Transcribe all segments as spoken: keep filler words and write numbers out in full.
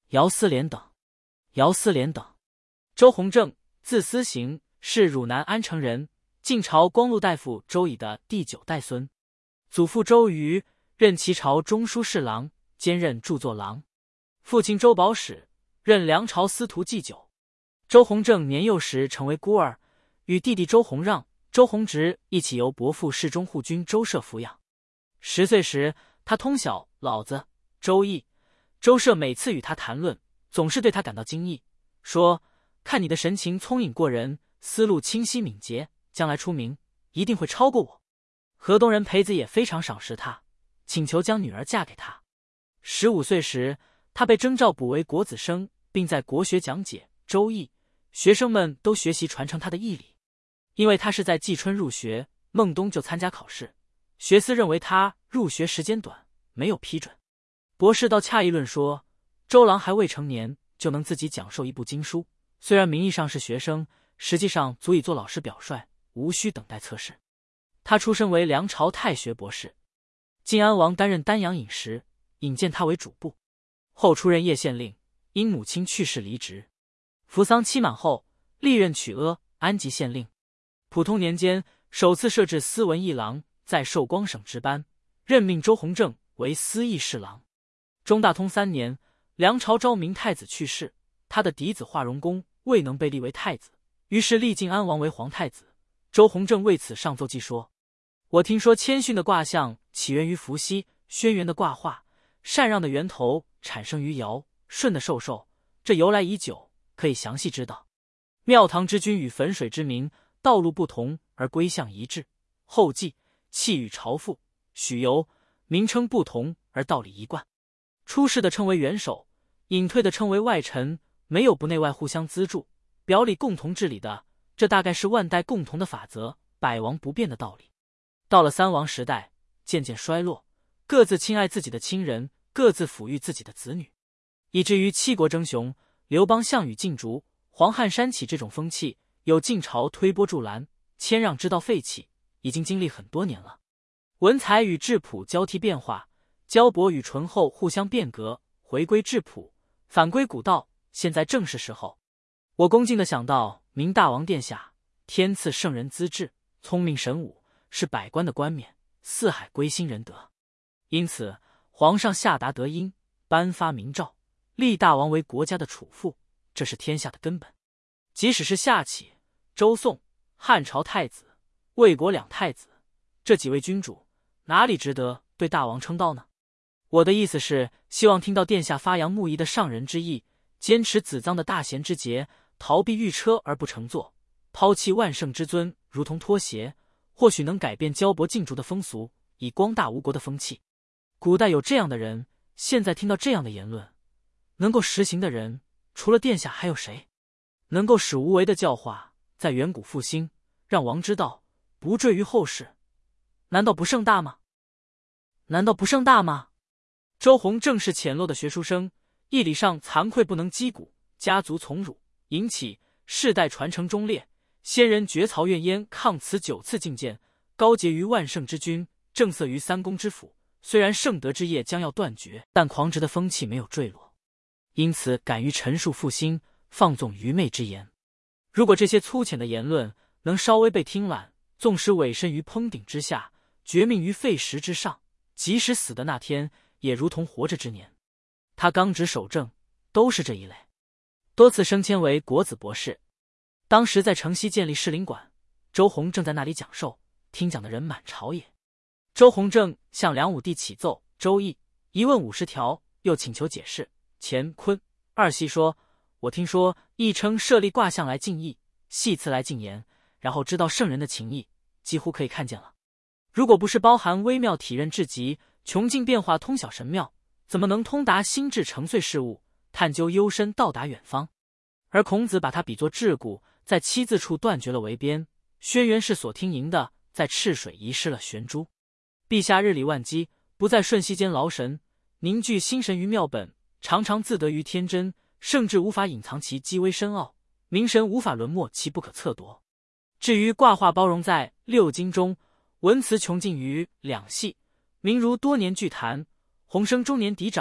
姚思廉等。姚思廉等，周弘正，字思行，是汝南安城人，晋朝光禄大夫周乙的第九代孙。祖父周瑜，任齐朝中书侍郎，兼任著作郎。父亲周保始，任梁朝司徒祭酒。周弘正年幼时成为孤儿，与弟弟周弘让、周弘直一起由伯父侍中护军周摄抚养。十岁时，他通晓老子、周易。周摄每次与他谈论，总是对他感到惊异，说：“看你的神情聪颖过人，思路清晰敏捷，将来出名一定会超过我。”河东人裴子也非常赏识他，请求将女儿嫁给他。十五岁时，他被征召补为国子生，并在国学讲解《周易》，学生们都学习传承他的义理。因为他是在季春入学，孟冬就参加考试，学司认为他入学时间短，没有批准。博士倒恰议论说，周郎还未成年，就能自己讲授一部经书，虽然名义上是学生，实际上足以做老师表率，无需等待测试。他出身为梁朝太学博士，晋安王担任丹阳尹时，引荐他为主簿，后出任叶县令，因母亲去世离职。服丧期满后，历任曲阿、安吉县令。普通年间，首次设置司文议郎，在寿光省值班，任命周弘正为司议侍郎。中大通三年，梁朝昭明太子去世，他的嫡子华容公未能被立为太子，于是立晋安王为皇太子。周弘正为此上奏记说：“我听说谦逊的卦象起源于伏羲，轩辕的卦画，禅让的源头产生于尧，舜的授受，这由来已久，可以详细知道。庙堂之君与汾水之民，道路不同而归向一致。后继、弃与朝父、许由，名称不同而道理一贯。出世的称为元首，隐退的称为外臣，没有不内外互相资助，表里共同治理的，这大概是万代共同的法则，百王不变的道理。到了三王时代，渐渐衰落，各自亲爱自己的亲人，各自抚育自己的子女，以至于七国争雄，刘邦、项羽竞逐，黄汉山起这种风气，有晋朝推波助澜，谦让之道废弃，已经经历很多年了。文采与质朴交替变化，交薄与醇厚互相变革，回归质朴，返归古道，现在正是时候。我恭敬地想到，明大王殿下天赐圣人资质，聪明神武，是百官的冠冕，四海归心仁德。因此皇上下达德音，颁发明诏，立大王为国家的储父，这是天下的根本。即使是夏启、周宋、汉朝太子、魏国两太子，这几位君主哪里值得对大王称道呢？我的意思是，希望听到殿下发扬穆仪的上仁之意，坚持子臧的大贤之节，逃避御车而不乘坐，抛弃万圣之尊如同拖鞋，或许能改变交薄竞逐的风俗，以光大吴国的风气。古代有这样的人，现在听到这样的言论，能够实行的人，除了殿下还有谁？能够使无为的教化在远古复兴，让王之道不坠于后世，难道不盛大吗？难道不盛大吗？周弘正是浅陋的学书生，义理上惭愧不能击鼓，家族从辱，引起世代传承忠烈，先人绝曹怨燕，抗此九次进谏，高洁于万圣之君，正色于三公之府。虽然圣德之业将要断绝，但狂直的风气没有坠落，因此敢于陈述复兴，放纵愚昧之言。如果这些粗浅的言论能稍微被听懒，纵使委身于烹鼎之下，绝命于沸石之上，即使死的那天，也如同活着之年。他刚直守正，都是这一类。多次升迁为国子博士。当时在城西建立士林馆，周弘正在那里讲授，听讲的人满朝野。周弘正向梁武帝启奏《周易》，一问五十条，又请求解释。乾坤二系说：“我听说亦称设立卦象来尽意，系辞来尽言，然后知道圣人的情意，几乎可以看见了。如果不是包含微妙体认至极，穷尽变化通晓神妙，怎么能通达心智成碎事物，探究幽深到达远方？”而孔子把他比作桎梏，在七字处断绝了为边；轩辕氏所听吟的，在赤水遗失了玄珠。陛下日理万机，不在瞬息间劳神，凝聚心神于妙本，常常自得于天真，甚至无法隐藏其机微深奥，明神无法沦没其不可测夺。至于卦画包容在六经中，文辞穷尽于两系，明如多年具谈，洪生中年嫡长，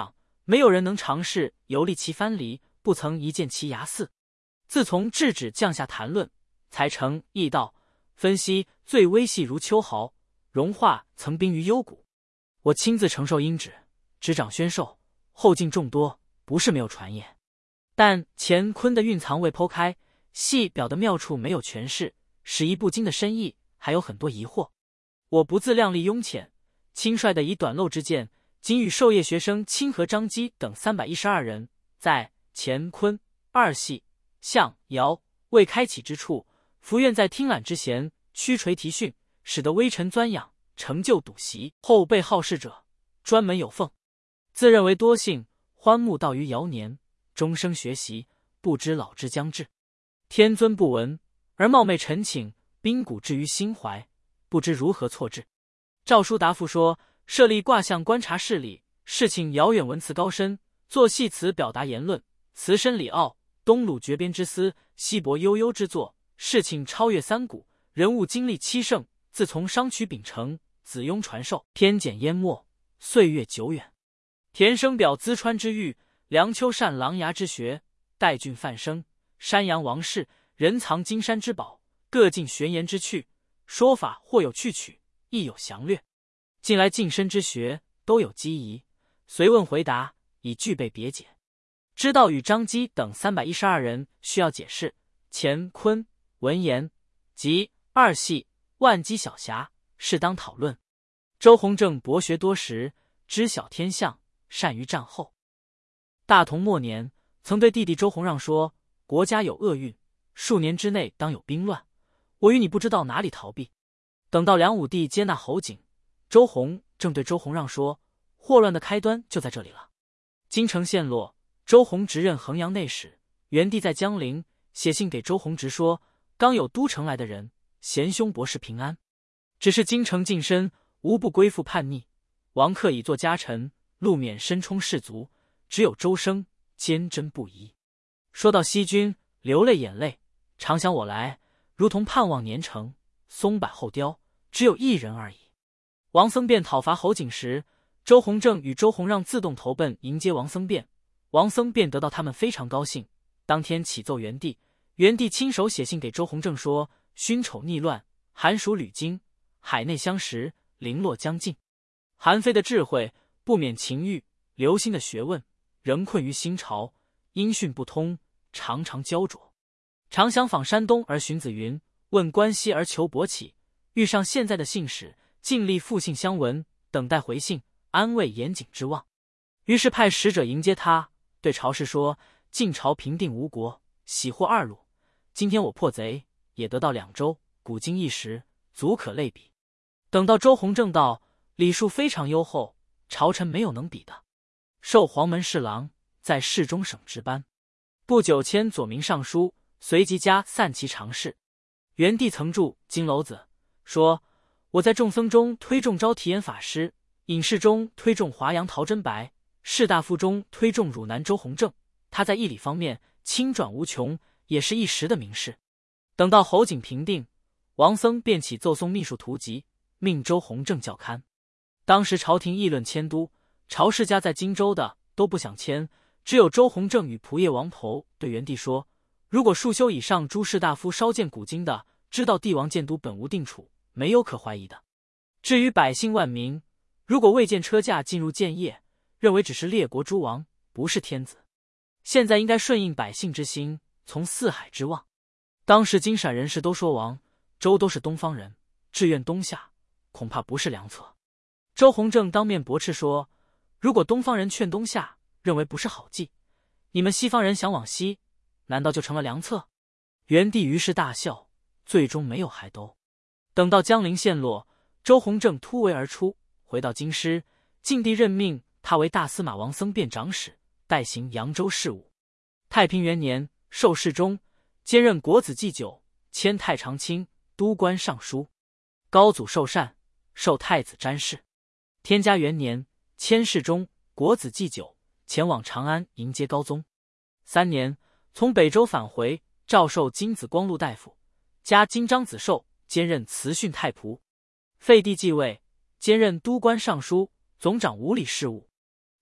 没有人能尝试游历其藩篱，不曾一见其牙似。自从制止降下谈论，才成义道，分析最微细如秋毫，融化曾冰于幽谷。我亲自承受阴旨，执掌宣授，后进众多，不是没有传言。但乾坤的蕴藏未剖开，细表的妙处没有诠释，使一不精的深意还有很多疑惑。我不自量力庸浅，轻率的以短漏之见，仅与授业学生清河张基等三百一十二人，在乾坤二系象爻未开启之处，伏愿在听览之闲，屈垂题训，使得微臣钻养，成就笃习。后辈好事者，专门有奉。自认为多幸，欢慕到于尧年，终生学习，不知老之将至。天尊不闻，而冒昧陈请，冰谷至于心怀，不知如何错置。诏书答复说，设立卦象观察事理，事情遥远，文辞高深，作戏词表达言论，词深理奥，东鲁绝边之思，西伯悠悠之作，事情超越三古，人物经历七盛，自从商渠秉承，子雍传授，天简淹没，岁月久远。田生表淄川之域，梁丘善琅琊之学，代郡范生，山阳王氏，人藏金山之宝，各尽玄言之趣，说法或有趣曲，亦有详略。近来近身之学，都有机疑，随问回答，已具备别解。知道与张基等三百一十二人需要解释乾坤文言及二系万机小侠，适当讨论。周弘正博学多识，知晓天象，善于战后。大同末年，曾对弟弟周弘让说：“国家有厄运，数年之内当有兵乱，我与你不知道哪里逃避。”等到梁武帝接纳侯景，周弘正对周弘让说：“祸乱的开端就在这里了。”京城陷落，周弘直任衡阳内史，元帝在江陵写信给周弘直说：“刚有都城来的人，贤兄博士平安，只是京城近身，无不归附叛逆。王克已作家臣，陆免身充士卒，只有周生坚贞不移。”说到西军，流泪眼泪，常想我来，如同盼望年成，松柏后凋，只有一人而已。王僧辩讨伐侯景时，周弘正与周弘让自动投奔迎接王僧辩，王僧辩得到他们非常高兴，当天启奏元帝，元帝亲手写信给周弘正说：“勋丑逆乱，寒暑履经，海内相识，零落将尽。韩非的智慧，不免情欲；刘歆的学问，仍困于新朝，音讯不通，常常焦灼。常想访山东而荀子云：问关西而求伯启。遇上现在的信使，尽力复信相闻，等待回信，安慰严谨之望。”于是派使者迎接他，对朝士说：“晋朝平定吴国，喜获二路，今天我破贼，也得到两州，古今一时，足可类比。”等到周弘正道，礼数非常优厚，朝臣没有能比的，授黄门侍郎，在侍中省值班。不久迁左民尚书，随即加散骑常侍。元帝曾著金楼子，说：“我在众僧中推重招提言法师，隐士中推重华阳陶真白，士大夫中推重汝南周弘正。他在义理方面清转无穷，也是一时的名士。”等到侯景平定，王僧便起奏送秘书图籍，命周弘正校勘。当时朝廷议论迁都，朝士家在荆州的都不想迁，只有周弘正与仆射王侯对元帝说：“如果数修以上诸士大夫稍见古今的，知道帝王建都本无定处，没有可怀疑的。至于百姓万民，如果未见车驾进入建业，认为只是列国诸王，不是天子。现在应该顺应百姓之心，从四海之望。”当时金陕人士都说王周都是东方人，志愿东下，恐怕不是良策。周弘正当面驳斥说：“如果东方人劝东下，认为不是好计，你们西方人想往西，难道就成了良策？”元帝于是大笑，最终没有还兜。等到江陵陷落，周弘正突围而出，回到京师，晋帝任命他为大司马王僧辩长史，代行扬州事务。太平元年，授侍中，兼任国子祭酒，迁太常卿、都官尚书。高祖受禅，授太子詹事。天嘉元年，迁侍中、国子祭酒，前往长安迎接高宗。三年，从北周返回，诏授金子光禄大夫，加金章子寿，兼任慈训太仆。废帝继位，兼任都官尚书，总掌五里事务。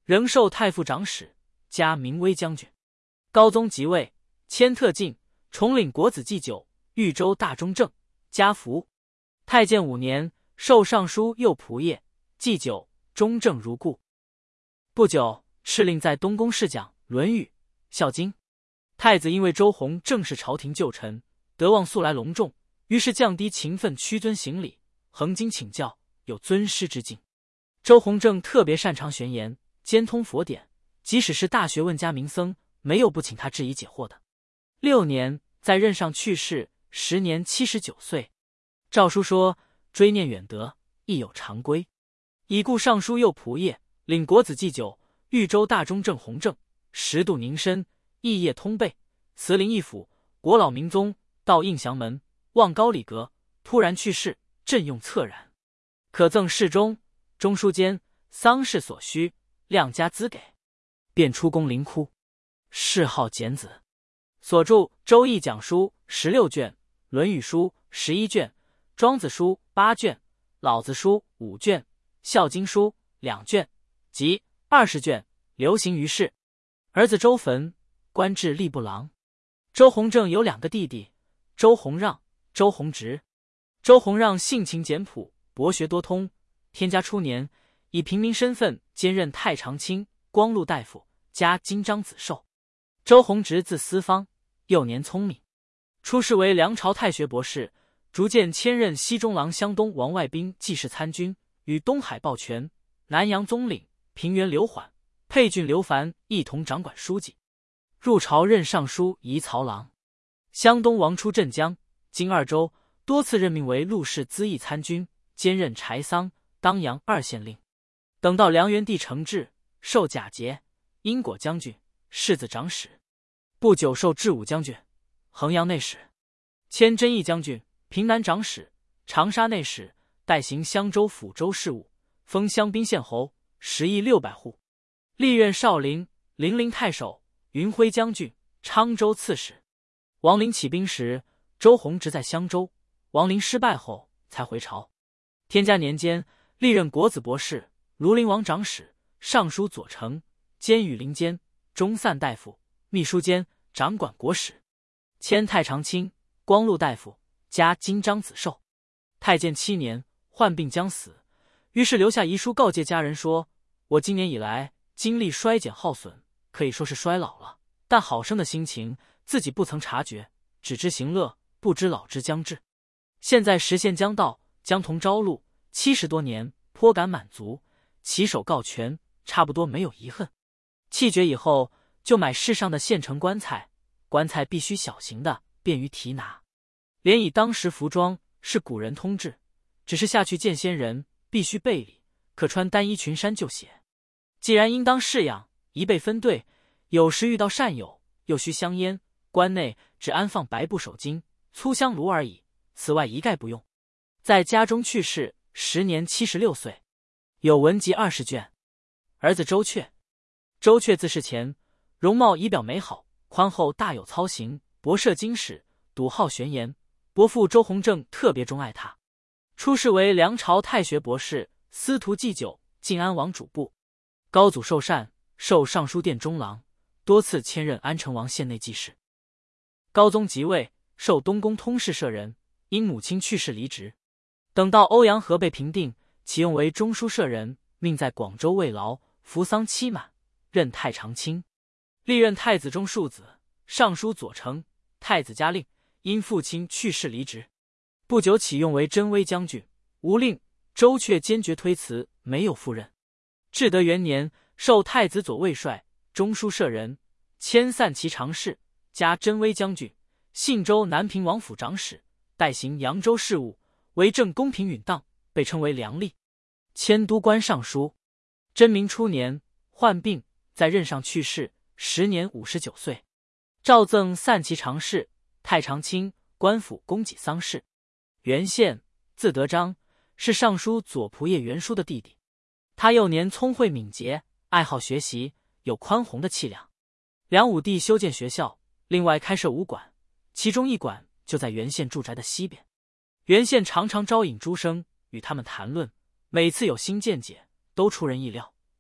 仍授太傅长史，加明威将军。高宗即位，迁特进，重领国子祭酒、豫州大中正，加服。太建五年，授尚书右仆射，祭酒、中正如故。不久，敕令在东宫侍讲《论语》《孝经》。太子因为周弘正是朝廷旧臣，德望素来隆重，于是降低勤奋，屈尊行礼，恒经请教，有尊师之敬。周弘正特别擅长玄言，兼通佛典，即使是大学问家名僧，没有不请他质疑解惑的。六年，在任上去世，时年七十九岁。诏书说：追念远德，亦有常规。已故尚书右仆射，领国子祭酒、豫州大中正弘正，十度宁身，异业通备，慈陵义府，国老明宗，到应祥门，望高里阁，突然去世，朕用恻然。可赠侍中、中书监，丧事所需，量加资给。便出宫临哭。谥号简子。所著《周易讲书》十六卷，《论语书》十一卷，《庄子书》八卷，《老子书》五卷，《孝经书》两卷，即二十卷，流行于世。儿子周�焚，官至吏部郎。周弘正有两个弟弟，周弘让、周弘直。周弘让性情简朴，博学多通。天嘉初年，以平民身份兼任太常卿、光禄大夫，加金章子寿。周弘直字思方，幼年聪明，出仕为梁朝太学博士，逐渐迁任西中郎湘东王外兵记事参军，与东海抱拳、南阳宗领、平原刘缓、沛郡刘凡一同掌管书记。入朝任尚书仪曹郎。湘东王出镇江、经二州，多次任命为陆氏资议参军，兼任柴桑、当阳二县令。等到梁元帝承制，授假节、因果将军、世子长史。不久授治武将军、衡阳内史，迁真义将军、平南长史、长沙内史，代行襄州、抚州事务，封襄滨县侯，食邑六百户。历任少陵、零陵太守、云辉将军、昌州刺史。王陵起兵时，周弘直在襄州，王陵失败后才回朝。天嘉年间，历任国子博士、庐陵王长史、尚书左丞、监羽林监、中散大夫、秘书监，掌管国史。迁太常卿、光禄大夫，加金章子寿。太建七年，患病将死，于是留下遗书告诫家人说：我今年以来精力衰减耗损，可以说是衰老了，但好生的心情自己不曾察觉，只知行乐，不知老之将至。现在时限将到，将同朝露，七十多年，颇感满足，起手告全，差不多没有遗恨。气绝以后，就买世上的现成棺材，棺材必须小型的，便于提拿。连以当时服装是古人通制，只是下去见仙人必须备礼，可穿单衣裙衫就鞋。既然应当式样，一备分队，有时遇到善友，又需香烟，棺内只安放白布手巾、粗香炉而已，此外一概不用。在家中去世，时年七十六岁。有文集二十卷。儿子周阙。周阙自世前，容貌仪表美好，宽厚大有操行，博涉经史，笃好玄言。伯父周弘正特别钟爱他。出仕为梁朝太学博士、司徒祭酒、晋安王主簿。高祖受禅，授尚书殿中郎，多次迁任安成王县内记事。高宗即位，授东宫通事舍人，因母亲去世离职。等到欧阳河被平定，启用为中书舍人，命在广州慰劳，服丧期满，任太常卿。历任太子中庶子、尚书左丞、太子家令，因父亲去世离职。不久启用为真威将军，无令。周阙坚决推辞，没有赴任。至德元年，授太子左卫帅、中书舍人，迁散骑常侍，加真威将军，信州南平王府长史，代行扬州事务，为政公平允当，被称为良吏。迁都官尚书。真明初年，患病，在任上去世，时年五十九岁。诏赠散骑常侍、太常卿、官府供给丧事。袁宪，字德章，是尚书左仆射袁书的弟弟。他幼年聪慧敏捷，爱好学习，有宽宏的气量。梁武帝修建学校，另外开设武馆，其中一馆就在袁宪住宅的西边。袁宪常常招引诸生，与他们谈论，每次有新见解，都出人意料，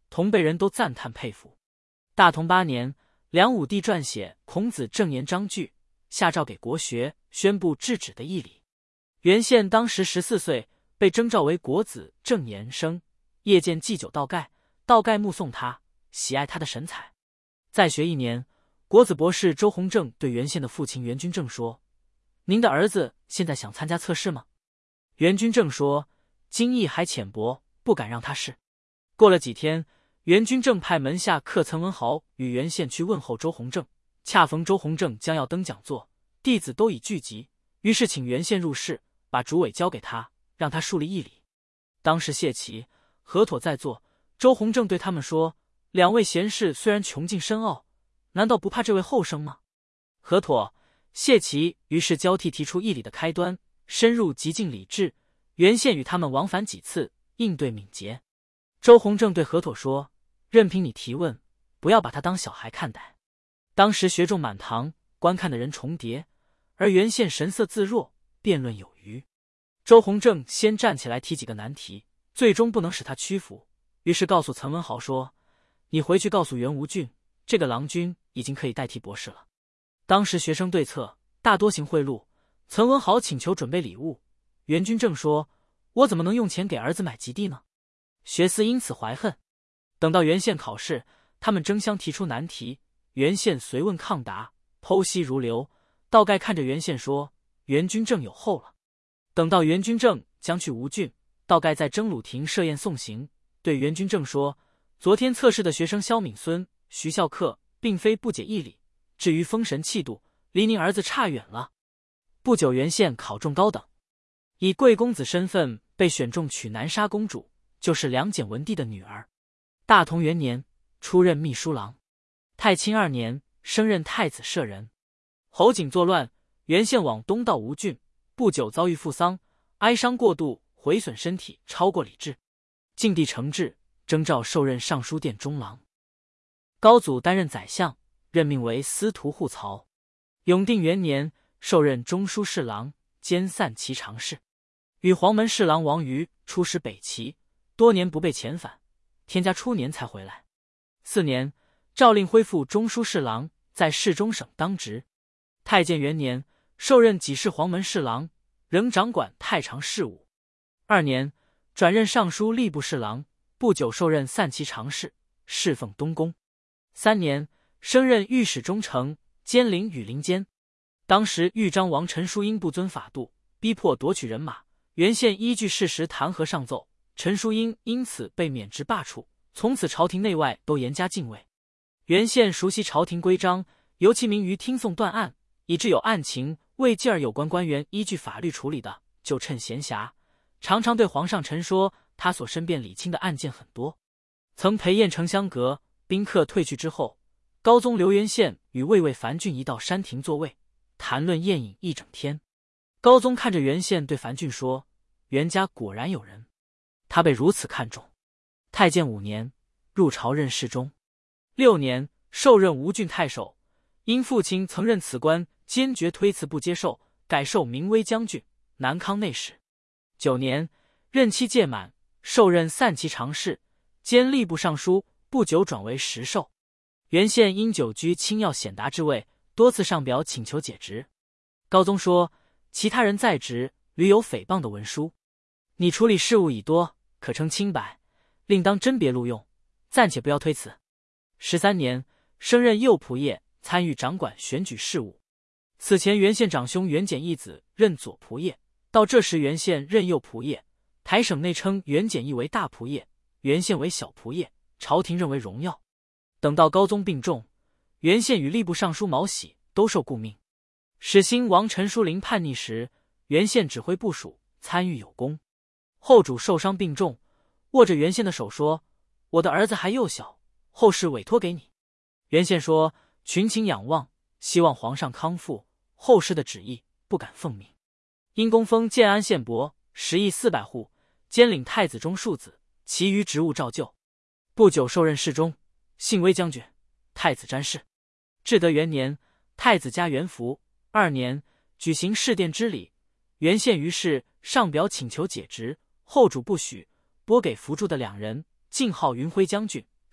同辈人都赞叹佩服。大同八年，梁武帝撰写《孔子正言章句》，下诏给国学，宣布制止的义理。袁宪当时十四岁，被征召为国子正言生，夜见祭酒道盖，道盖目送他，喜爱他的神采。再学一年，国子博士周弘正对袁宪的父亲袁君正说：“您的儿子现在想参加测试吗？”袁君正说：“经义还浅薄，不敢让他试。”过了几天，袁君正派门下客岑文豪与袁宪去问候周弘正，恰逢周弘正将要登讲座，弟子都已聚集，于是请袁宪入室，把主委交给他，让他树立义理。当时谢奇、何妥在座，周弘正对他们说：“两位贤士虽然穷尽深奥，难道不怕这位后生吗？”何妥、谢奇于是交替提出义理的开端，深入极尽理智。袁宪与他们往返几次，应对敏捷。周弘正对何妥说：“任凭你提问，不要把他当小孩看待。”当时学众满堂，观看的人重叠，而袁宪神色自若，辩论有余。周弘正先站起来提几个难题，最终不能使他屈服，于是告诉岑文豪说：“你回去告诉袁无俊，这个郎君已经可以代替博士了。”当时学生对策大多行贿赂，岑文豪请求准备礼物，袁君正说：“我怎么能用钱给儿子买及第呢？”学思因此怀恨。等到袁宪考试，他们争相提出难题，袁宪随问抗答，剖析如流。道盖看着袁宪说：“袁君正有后了。”等到袁君正将去吴郡，道盖在征虏亭设宴送行，对袁君正说：“昨天测试的学生萧敏孙、徐孝克，并非不解义理，至于风神气度，离您儿子差远了。”不久，袁宪考中高等，以贵公子身份被选中娶南沙公主，就是梁简文帝的女儿。大同元年，出任秘书郎。太清二年，升任太子舍人。侯景作乱，袁宪往东到吴郡，不久遭遇父丧，哀伤过度，毁损身体超过理智。晋帝承制，征召授任尚书殿中郎。高祖担任宰相，任命为司徒护曹。永定元年，授任中书侍郎，兼散骑常侍。与黄门侍郎王瑜出使北齐，多年不被遣返，天嘉初年才回来。四年，诏令恢复中书侍郎，在侍中省当职。太建元年，授任给事黄门侍郎，仍掌管太常事务。二年，转任尚书吏部侍郎，不久授任散骑常侍，侍奉东宫。三年，升任御史中丞，兼领羽林监。当时豫章王陈叔英不遵法度，逼迫夺取人马，袁宪依据事实弹劾上奏，陈叔英因此被免职罢黜，从此朝廷内外都严加禁卫。袁宪熟悉朝廷规章，尤其明于听讼断案，以致有案情未继而有关官员依据法律处理的，就趁闲暇，常常对皇上陈说他所申辩理清的案件很多。曾陪宴城香阁，宾客退去之后，高宗刘元宪与卫尉樊俊一到山亭座位，谈论宴饮一整天。高宗看着袁宪对樊俊说：“袁家果然有人。”他被如此看重。太建五年，入朝任侍中。六年，受任吴郡太守，因父亲曾任此官，坚决推辞不接受，改授明威将军、南康内史。九年，任期届满，受任散骑常侍，兼吏部尚书，不久转为实授。袁宪因久居清要显达之位，多次上表请求解职。高宗说：“其他人在职，屡有诽谤的文书，你处理事务已多，可称清白，另当甄别录用，暂且不要推辞。”十三年，升任右仆射，参与掌管选举事务。此前袁宪长兄袁简义子任左仆射，到这时袁宪任右仆射。台省内称袁简义为大仆射，袁宪为小仆射，朝廷认为荣耀。等到高宗病重，袁宪与吏部尚书毛喜都受顾命。始兴王陈叔陵叛逆时，袁宪指挥部署，参与有功。后主受伤病重，握着袁宪的手说：“我的儿子还幼小，后事委托给你。”袁宪说：“群情仰望，希望皇上康复，后事的旨意不敢奉命。”因公封建安县伯，食邑四百户，兼领太子中庶子，其余职务照旧。不久受任侍中、信威将军、太子詹事。至德元年，太子加元服。二年，举行侍殿之礼，袁宪于是上表请求解职，后主不许，拨给扶助的两人，晋号云辉将军，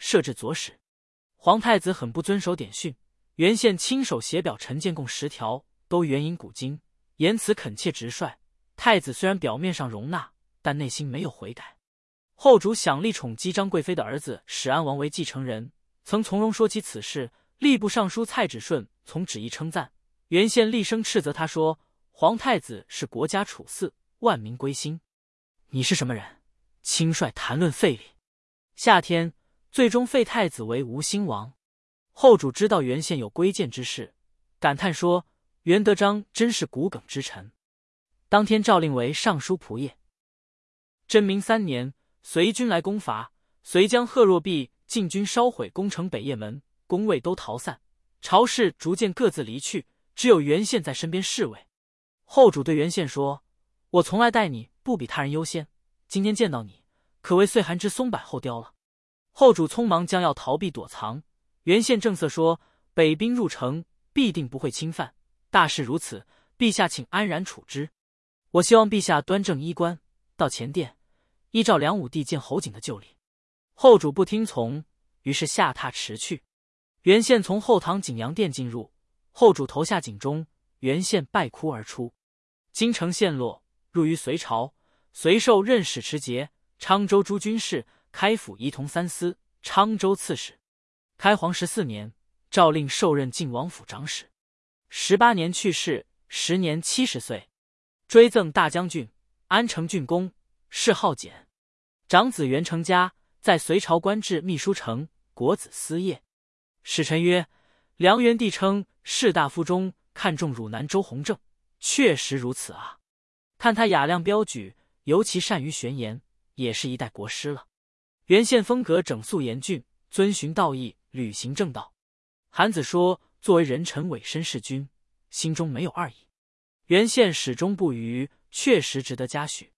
设置左史。皇太子很不遵守典训，原宪亲手写表陈建共十条，都援引古今，言辞恳切直率。太子虽然表面上容纳，但内心没有悔改。后主想立宠姬张贵妃的儿子始安王为继承人，曾从容说起此事。吏部尚书蔡芷顺从旨意称赞，原宪厉声斥责他说：“皇太子是国家处嗣，万民归心，你是什么人？轻率谈论废立。”夏天，最终废太子为吴兴王。后主知道原宪有归谏之事，感叹说：“袁德章真是骨梗之臣。”当天诏令为尚书仆射。贞明三年，隋军来攻伐，隋将贺若弼进军烧毁宫城北掖门，宫卫都逃散，朝士逐渐各自离去，只有原宪在身边侍卫。后主对原宪说：“我从来待你不比他人优先，今天见到你，可谓岁寒之松柏后凋了。”后主匆忙将要逃避躲藏，原宪正色说：“北兵入城，必定不会侵犯，大事如此，陛下请安然处之。我希望陛下端正衣冠，到前殿，依照梁武帝见侯景的旧礼。”后主不听从，于是下榻驰去。原宪从后堂景阳殿进入，后主投下井中，原宪拜哭而出。京城陷落，入于隋朝，隋授任使持节、昌州诸军事、开府仪同三司、昌州刺史。开皇十四年，诏令授任晋王府长史。十八年去世，时年七十岁。追赠大将军、安城郡公，谥浩简。长子袁成家在隋朝官至秘书丞、国子司业。使臣曰：“梁元帝称士大夫中看重汝南周弘正，确实如此啊！看他雅量标举，尤其善于玄言，也是一代国师了。”原宪风格整肃严峻，遵循道义，履行正道。韩子说：“作为人臣委身事君，心中没有二意。”原宪始终不渝，确实值得嘉许。